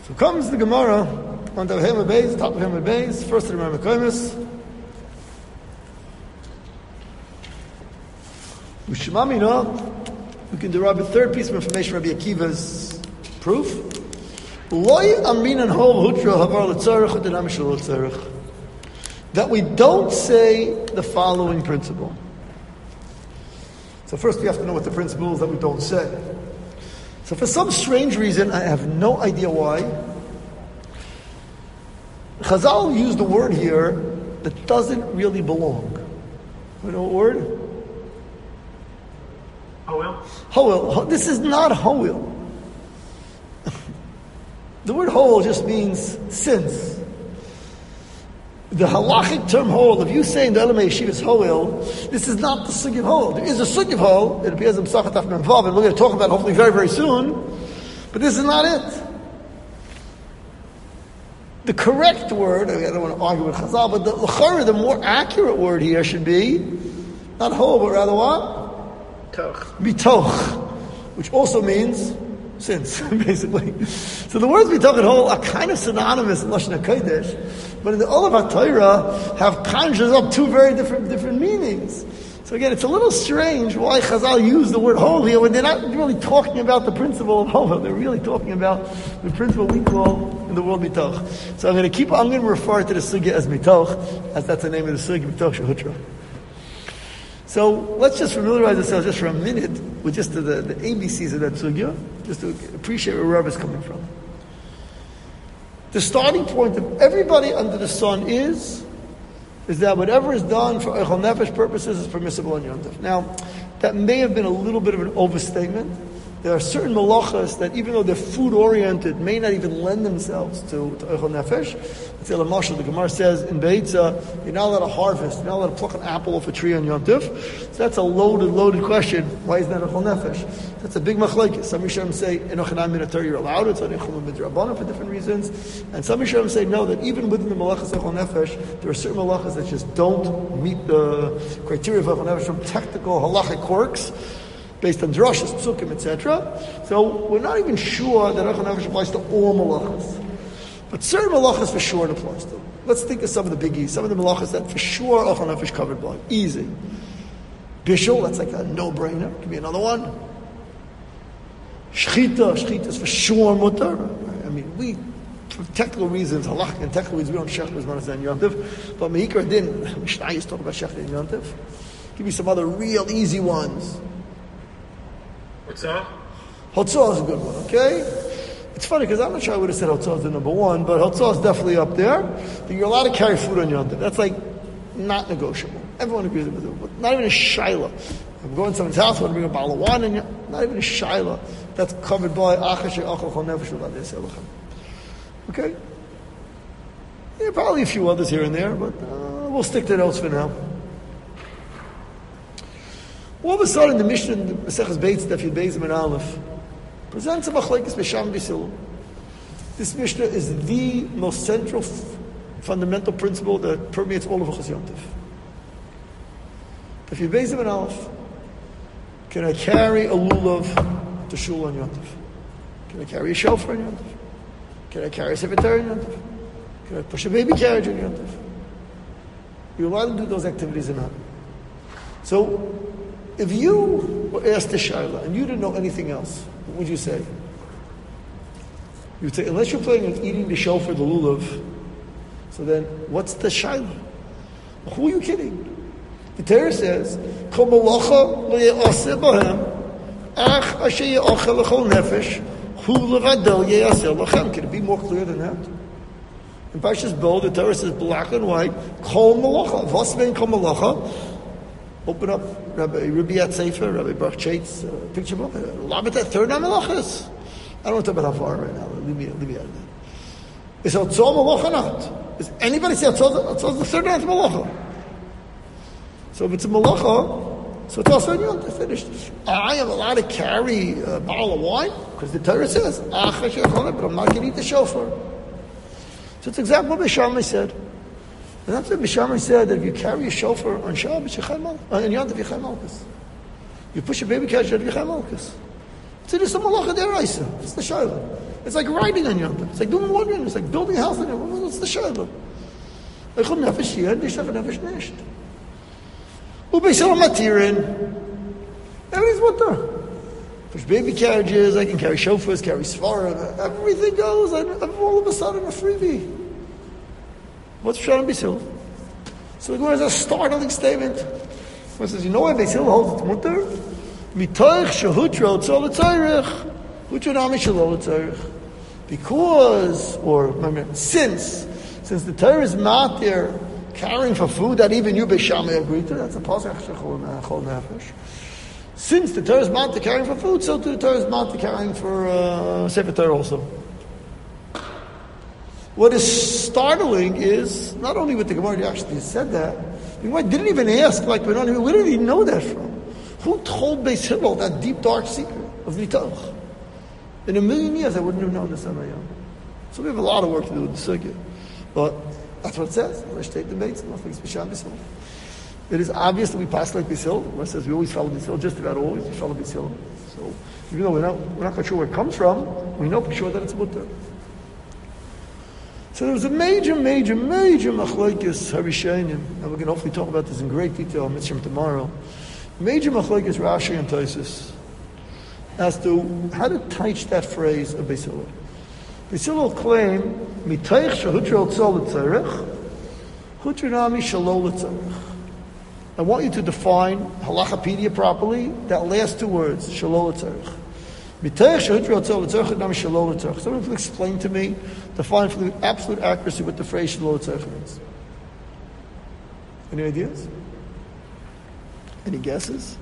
So comes the Gemara on the Hema Beis, top of Hema Beis, first of the Ramakoimus. We can derive a third piece of information from Rabbi Akiva's proof. That we don't say the following principle. So first we have to know what the principle is that we don't say. So for some strange reason, I have no idea why, Chazal used a word here that doesn't really belong. You know what word? Hoel. Hoel. This is not hoel. The word hoel just means since. The halachic term hoel, if you say in the Elamei Yeshiva is hoel, this is not the sugya of hoel. There is a sugya of hoel, it appears in Pesachah Taf Mem Vav, and we're going to talk about it hopefully very, very soon, but this is not it. The correct word, I don't want to argue with Chazal, but the more accurate word here should be, not hoel, but rather what? Mitoch, which also means since, basically. So the words mitoch and hoel are kind of synonymous in Lashon HaKodesh, but in the Olav HaTorah have conjures up two very different meanings. So again, it's a little strange why Chazal used the word hoel here when they're not really talking about the principle of hoel. They're really talking about the principle we call in the world mitoch. So I'm going to refer to the sugya as mitoch, as that's the name of the sugya, mitoch shehutra. So let's just familiarize ourselves just for a minute with just the ABCs of that sugya, just to appreciate where Rav is coming from. The starting point of everybody under the sun is that whatever is done for Eichel Nefesh purposes is permissible on Yom Tov. Now, that may have been a little bit of an overstatement. There are certain malachas that, even though they're food-oriented, may not even lend themselves to Eichel Nefesh. Let's say, Lamashal, the Gemara says in Beitza, you're not allowed to harvest, you're not allowed to pluck an apple off a tree on Yom Tov. So that's a loaded question. Why is that Eichel Nefesh? That's a big machlekes. Some Rishonim say, Enochanam min HaTorah, you're allowed it, so Enochanam midrabanan for different reasons. And some Rishonim say, no, that even within the malachas Eichel Nefesh, there are certain malachas that just don't meet the criteria of Eichel Nefesh from technical halachic quirks, based on drashas, psukim, etc. So we're not even sure that Eichel Nefesh applies to all malachas. But certain malachas for sure it applies to. Let's think of some of the biggies, some of the malachas that for sure Eichel Nefesh covered by. Easy. Bishul, that's like a no-brainer. Could be another one. Shchita is for sure mutar. I mean, we, for technical reasons, halach and technical reasons, we don't shech Bizmanas and Yom Tov. But Meikar didn't. Mishnah used to talk about shech and Yom Tov. Give me some other real easy ones. Hotzah? Hotzah is a good one, okay? It's funny because I'm not sure I would have said Hotzah is the number one, but Hotzah is definitely up there. You're allowed to carry food on Yom Tov. That's like not negotiable. Everyone agrees with it, but not even a shaila. I'm going to someone's house, I want to bring a bottle of wine, and not even a shaila. That's covered by Achash Achal Chol Nefesh V'Ladei Selachem. Okay? Yeah, probably a few others here and there, but we'll stick to those for now. All of a sudden, the Mishnah in the Maseches Beitz, Daf Yud Beis and Aleph, presents a machlekes b'sham b'silum. This Mishnah is the most central, fundamental principle that permeates all of Ochos Yom Tov. Daf Yud Beis and Aleph, can I carry a lulav to shul on Yom Tov? Can I carry a shofar on Yom Tov? Can I carry a sefer Torah on Yom Tov? Can I push a baby carriage on Yom Tov? You're allowed to do those activities or not. So, if you were asked a shaila and you didn't know anything else, what would you say? You would say, unless you're planning on eating the shofar, the lulav, so then what's the shaila? Who are you kidding? The Torah says, "Kol malacha lo ye'aseh bahem, ach asher ye'achel l'chol nefesh, hu levadel ye'aseh lachem." Can it be more clear than that? In Parshas Bo, the Torah says black and white, "Kol malacha." Vos ben kol malacha? Open up Rabbi Rubiat Sefer, Rabbi Baruch Chait's picture book. Lamet that third malachas. I don't want to talk about how far right now. Leave me out of that. Is Hotzah malacha or not? Does anybody say Hotzah is the third ninth malacha? So if it's a malacha, so it's also Yom Tov finished. I am allowed to carry a bottle of wine because the Torah says, but I'm not going to eat the shofar. So it's exactly what Beishamai said. And that's what Beishamai said, that if you carry a shofar on Shabbos, on Yom Tov, Yechai Malkus. You push a baby carriage, Yechai Malkus. So there's a malacha deraisa. It's the shayla. It's like riding on Yom Tov. It's like doing laundry. It's like building a house on Yom Tov. What's the shayla? Eichel nefesh yed, yishach nefesh nisht. Ubeis Hillel matirin. Everything's mutter. Push baby carriages, I can carry chauffeurs, carry svarim, everything goes. I'm all of a sudden a freebie. What's Pshat and Beis Hillel? So the Gemara has a startling statement. It says, you know why Beis Hillel holds it mutter? Mitoich shehutra tzol l'tzorech, hutra nami shelo l'tzorech. Because, or remember, since the Torah is not there carrying for food that even you Beis Shammai agree to, that's a pasuk chol nefesh. Since the Torah is not to carrying for food, so too the Torah is not to carrying for Sefer Torah also. What is startling is not only with the Gemara actually said that, the Gemara didn't even ask, like, where did he know that from? Who told Beis Hillel that deep dark secret of Mitoch? In a million years I wouldn't have known this on my own. So we have a lot of work to do with the circuit. But that's what it says. State debates, nothing's Bisham Beis Hillel. It is obvious that we pass like Beis Hillel. It says we always follow Beis Hillel, just about always we follow Beis Hillel. So even though we're not quite sure where it comes from, we know for sure that it's mutter. So there was a major machlokes harishonim, and we're going to hopefully talk about this in great detail on Mitzvah tomorrow. Major machlokes Rashi and Tosfos as to how to teach that phrase of Beis Hillel. Beis Hillel claim mitoich shehutra tzol l'tzorech, hutra nami shelo l'tzorech. I want you to define halachapedia properly, that last two words, shelo l'tzorech. Mitoich shehutra tzol l'tzorech, nami shelo l'tzorech. Someone will explain to me, define for the absolute accuracy what the phrase shelo l'tzorech means. Any ideas? Any guesses?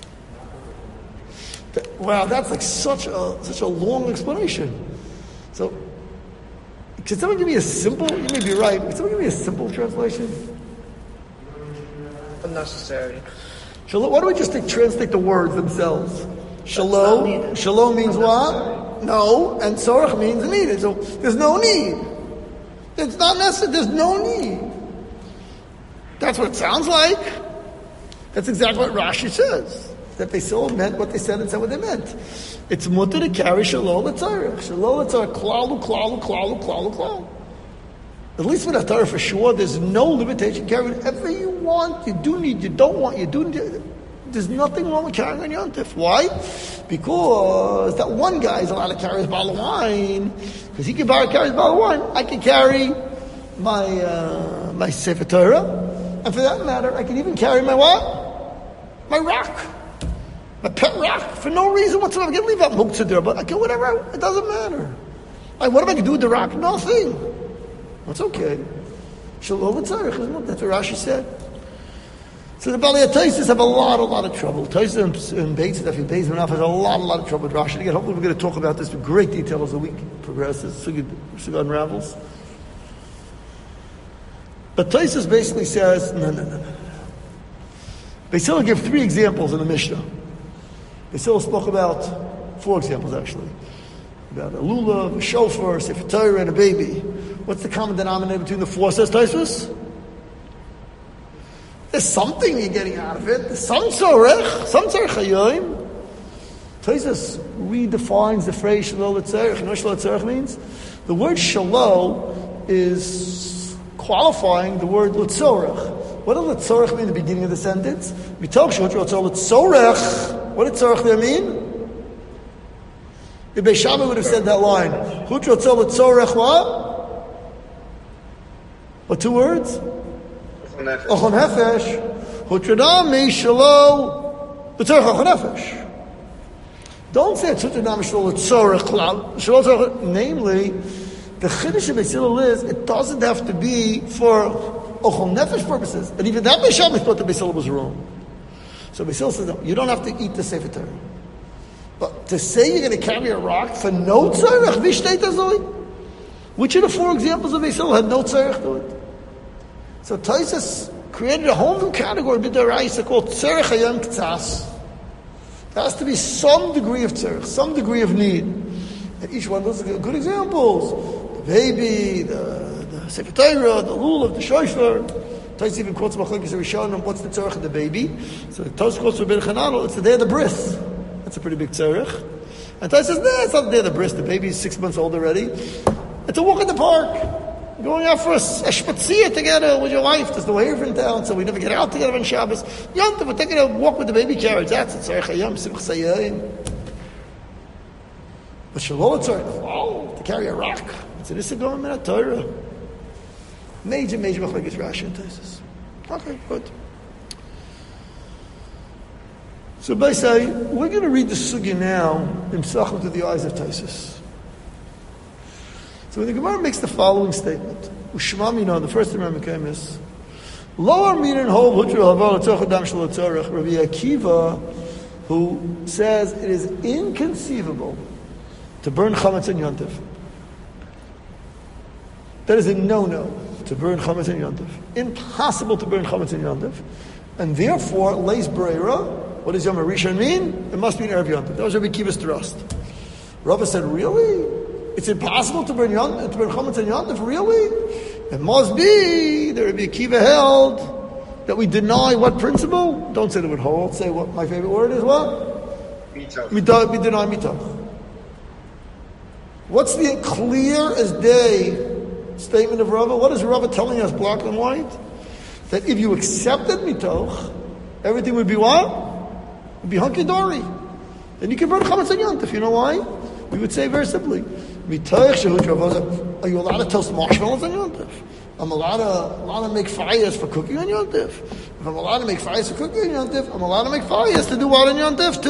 Wow, that's like such a long explanation. So, can someone give me a simple? You may be right. Can someone give me a simple translation? Unnecessary. Why don't we just translate the words themselves? Shalom means what? No, and tzorech means needed. So there's no need. It's not necessary. There's no need. That's what it sounds like. That's exactly what Rashi says. That they still meant what they said and said what they meant. It's mutter to carry shalom l'tzorech. Shalom l'tzorech, klalu. At least with a Torah for sure, there's no limitation. Carry whatever you want, you do need, you don't want, you do need. There's nothing wrong with carrying on Yom Tov. Why? Because that one guy is allowed to carry his bottle of wine, because he can carry his bottle of wine. I can carry my Sefer Torah, and for that matter, I can even carry my what? My rock. My pet rock, for no reason whatsoever. I can leave out Muktzah, but I can whatever, it doesn't matter. What am I going to do with the rock? Nothing. That's okay. Shalom l'tzorech, that's what Rashi said. So the Balei Tosfos have a lot of trouble. Tosfos and Beis Menaf has a lot of trouble with Rashi. Again, hopefully we're going to talk about this in great detail as the week progresses, Sugya unravels. But Tosfos basically says, no. Beis Hillel give 3 examples in the Mishnah. Beis Hillel spoke about 4 examples actually. About a lulav, a shofar, a Sefer Torah, and a baby. What's the common denominator between the 4, says Tosfos? There's something you're getting out of it. There's some tzorech hayoim. Tosfos redefines the phrase shelo l'tzorech. You know what shelo l'tzorech means? The word shelo is qualifying the word l'tzorech. What does l'tzorech mean in the beginning of the sentence? Mitoch shehutra l'tzorech. What did tzorech there mean? The Beis Shammai would have said that line. Hutra l'tzorech what? What 2 words? Ochon nefesh. Hutradami shelo l'tzorech ochon nefesh. Don't say it's hutradami shelo l'tzorech. Namely, the chiddush of Beis Hillel is it doesn't have to be for ochon nefesh purposes, and even that Beis Shammai thought that Beis Hillel was wrong. So Beis Hillel says no, you don't have to eat the Sefer Torah, but to say you're going to carry a rock for no tzorech, vishteit azoi. Which of the 4 examples of Beis Hillel had no tzorech to it? So Tosfos created a whole new category b'daraisa called tzorech hayom k'tzas. There has to be some degree of tzorech, some degree of need. And each one of those are good examples. The baby, the Sefer Torah, the lulav, the shofar. Tosfos even quotes machlokes Rishonim, what's the tzorech of the baby? So Tosfos quotes Rabbeinu Chananel, it's the day of the bris. That's a pretty big tzorech. And Tais says, nah, it's not the day of the bris. The baby is 6 months old already. It's a walk in the park. Going out for a spatzia together with your wife. There's no air in town, so we never get out together on Shabbos. Yontif, we're taking a walk with the baby carriage. That's it. Tzarech hayom, simch sayayim. But shalom tzarech, to carry a rock. It's an Issachar min Torah. Major machlekes Rashi and Tosfos. Okay, good. So basically, we're going to read the sugya now in Psachim through the eyes of Tosfos. So when the Gemara makes the following statement, Ushma Mina, the first Imam came is, Lower Mina and Hov Hutra Havar L'Tzorach Adam Shelo Tzorach, Rabbi Akiva, who says it is inconceivable to burn chametz and yontif. That is a no-no to burn chametz and yontif. Impossible to burn chametz and yontif, and therefore leis breira. What does Yom HaRishon mean? It must be an Erev Yontif. That was Rabbi Akiva's thrust. Rava said, really? It's impossible to burn chametz and yontif, really? It must be that Rabbi Akiva held that we deny what principle? Don't say the word hold. Say what my favorite word is. What? Mitoch. We deny mitoch. What's the clear as day statement of Rava? What is Rava telling us, black and white? That if you accepted mitoch, everything would be what? It would be hunky-dory. Then you can burn chametz and yontif. You know why? We would say very simply, are you allowed to toast marshmallows on Yom Tov? I'm allowed to make fires for cooking on Yom Tov. If I'm allowed to make fires for cooking on Yom Tov, I'm allowed to make fires to do what on Yom Tov?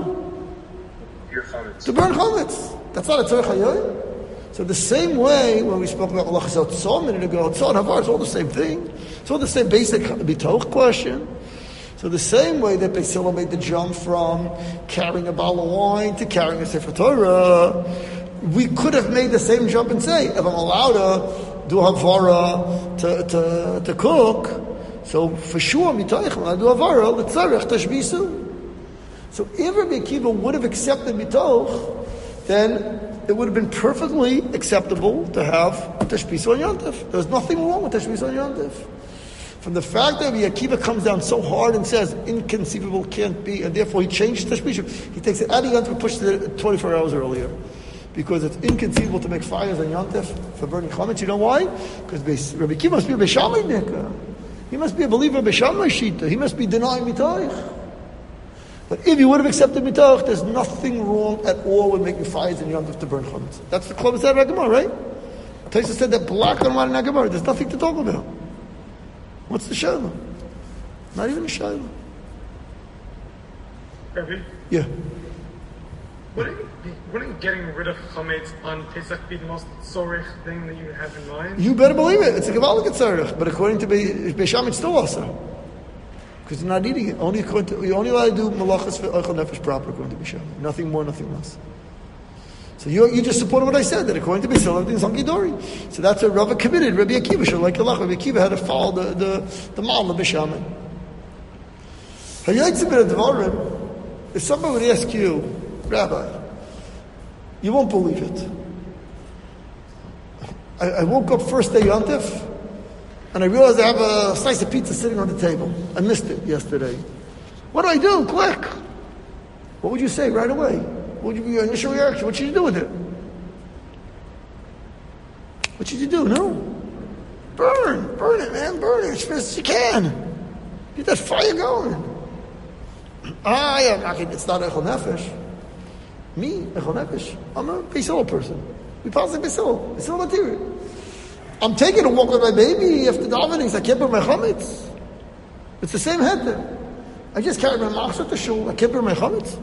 To burn chametz. That's not a tzorech hayoyim. So the same way, when we spoke about halachas otzon a minute ago, otzon havar, it's all the same thing. It's all the same basic bitoch question. So the same way that Beis Hillel made the jump from carrying a bottle of wine to carrying a Sefer Torah, we could have made the same jump and say, if I'm allowed to do havara to cook, so for sure, mitoich, I'm allowed to do havara, l'tzarech tashbisu. So if Rabbi Akiva would have accepted mitoch, then it would have been perfectly acceptable to have tashbisu on Yom Tov. There's nothing wrong with tashbisu on Yom Tov. From the fact that Rabbi Akiva comes down so hard and says inconceivable can't be, and therefore he changed tashbisu, he takes it out of Yom Tov and pushes it 24 hours earlier. Because it's inconceivable to make fires on Yom Tov for burning chametz. You know why? Because Rabbi Akiva must be a Beishamai Nika. He must be a believer of Beishamai Shita. He must be denying mitoich. But if you would have accepted mitoich, there's nothing wrong at all with making fires in Yom Tov to burn chametz. That's the Klobas Ad Gemara, right? Taisa said that black on white in Gemara. There's nothing to talk about. What's the shayla? Not even a shayla. Rabbi? Yeah. Wouldn't getting rid of chametz on Pesach be the most tzorech thing that you have in mind? You better believe it. It's a gavaldik tzorech, but according to Beishamai, it's still also because you're not eating it. You're only allowed to do malachas for ochel nefesh proper according to Beishamai. Nothing more, nothing less. So you just supported what I said, that according to Beis Hillel, everything's hunky-dory. So that's what Rava committed. Rabbi Akiva should like Allah. Rabbi Akiva had to follow the model of Beishamai. If somebody would ask you, Rabbi, you won't believe it. I woke up first day Yom Tov, and I realized I have a slice of pizza sitting on the table. I missed it yesterday. What do I do? Click. What would you say right away? What would be your initial reaction? What should you do with it? What should you do? No? Burn it, man. Burn it as fast as you can. Get that fire going. It's not Echol Nefesh. Me, Echol Nefesh. I'm a Beis Hillel person. We pass like Beis Hillel material. I'm taking a walk with my baby after davening, so I can't burn my chametz. It's the same head there. I just carried my machzor to shul. I can't burn my chametz.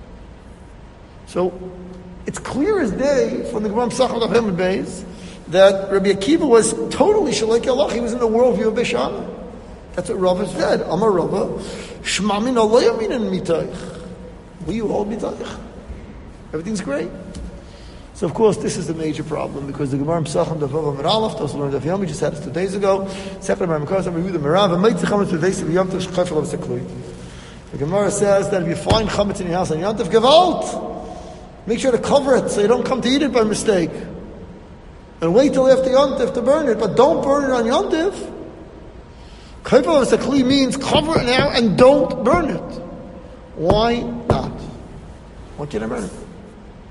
So it's clear as day from the Gemara Psachim of Hemad Beis that Rabbi Akiva was totally shalek Allah. He was in the worldview of Beishamai. That's what Rava said. Amar Rava, Shmamin Allah Yamin and Mitoich. Will you hold Mitoich? Everything's great. So of course this is a major problem because the Gemara Psachim Davav Amar Aleph, those learned of Yom, we just had this 2 days ago. Second Gemara Mekos, we read the Merav, and Meitzich Chametz V'Veisiv Yom Tov Shechayfel of Seklui. The Gemara says that if you find chametz in your house on Yom Tov, Gevalt. Make sure to cover it so you don't come to eat it by mistake. And wait till after Yom Tov to burn it, but don't burn it on Yom Tov. Kayfel Sekli means cover it now and don't burn it. Why not? Why can't I burn it?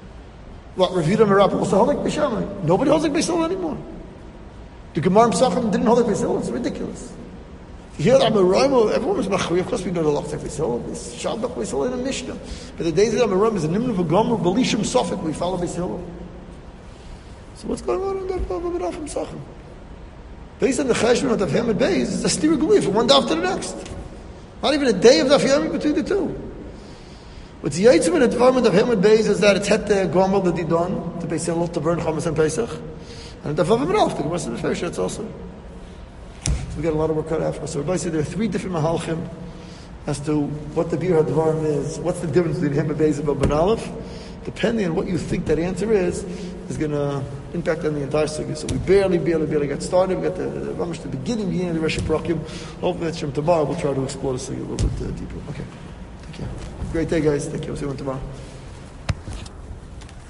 What, Rav Yehuda Merab also hold like Beis Shammai? Nobody holds like Beis Hillel anymore. The Gemara in Pesachim didn't hold like Beis Hillel. It's ridiculous. You hear that Amoraim, everyone was Machri. Of course we know the Lach Beis Hillel. It's Shabbat Beis Hillel in a Mishnah. But the days of Amoraim is a Nimnu V'Gomer, Belishim Sofik. We follow Beis Hillel. So what's going on in that Bava from Pesachim? Based on the Cheshbon of Daf Hamid Beis, it's a stira guli from one daf to the next. Not even a day of Daf Yomi between the two. What's the Yitzim in the Dvarman of Hamid Beis is that it's het the Gomel the Didon, to Beis Hillel, to burn Chametz and Pesach. And the Daf Hamid Alf, the Gemara of the Fesh, that's also. So we got a lot of work cut after. So everybody said there are three different Mahalchim as to what the Bir HaDvarim is, what's the difference between Hamid Beis and Ben Aleph. Depending on what you think that answer is going to impact on the entire sugya. So we barely got started. We got the beginning of the Rosh Hashanah. Hopefully that's from tomorrow. We'll try to explore the sugya a little bit deeper. Okay. Thank you. Great day, guys. Thank you. We'll see you tomorrow.